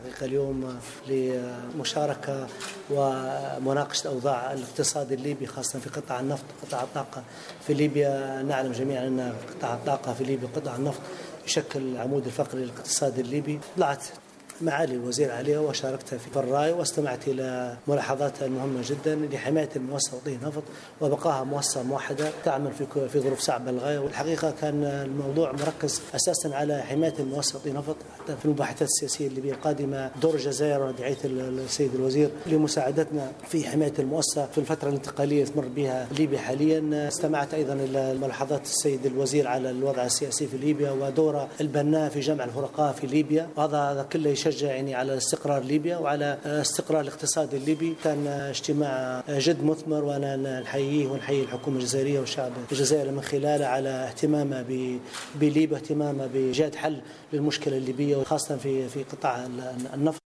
الحقيقة اليوم لمشاركة ومناقشة أوضاع الاقتصاد الليبي، خاصة في قطاع النفط قطاع الطاقة في ليبيا. نعلم جميعا أن قطاع الطاقة في ليبيا قطاع النفط يشكل العمود الفقري للاقتصاد الليبي. طلعت معالي الوزير عليها وشاركت في الرأي واستمعت إلى ملاحظاتها المهمة جدا لحماية المؤسسة وطنية النفط وبقاها مؤسسة موحدة تعمل في ظروف صعبة للغاية. والحقيقة كان الموضوع مركز أساسا على حماية المؤسسة وطنية النفط حتى في المباحثات السياسية الليبية القادمة. دور الجزائر ودعاية السيد الوزير لمساعدتنا في حماية المؤسسة في الفترة الانتقالية تمر بها ليبيا حاليا. استمعت أيضا إلى ملاحظات السيد الوزير على الوضع السياسي في ليبيا ودور البناء في جمع الفرقاء في ليبيا، وهذا كله يشجع على استقرار ليبيا وعلى استقرار الاقتصاد الليبي. كان اجتماع جد مثمر وانا نحييه ونحيي الحكومه الجزائريه والشعب الجزائري من خلاله على اهتمامه بليبيا، اهتمامه بإيجاد حل للمشكله الليبيه وخاصه في قطاع النفط.